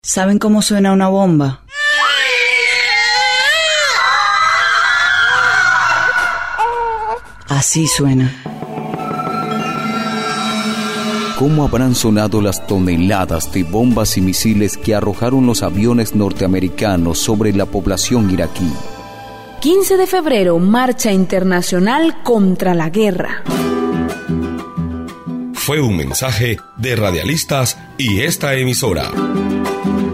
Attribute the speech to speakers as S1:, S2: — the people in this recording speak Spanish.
S1: ¿Saben cómo suena una bomba? Así suena.
S2: ¿Cómo habrán sonado las toneladas de bombas y misiles que arrojaron los aviones norteamericanos sobre la población iraquí?
S3: 15 de febrero, Marcha Internacional contra la Guerra.
S4: Fue un mensaje de Radialistas y esta emisora.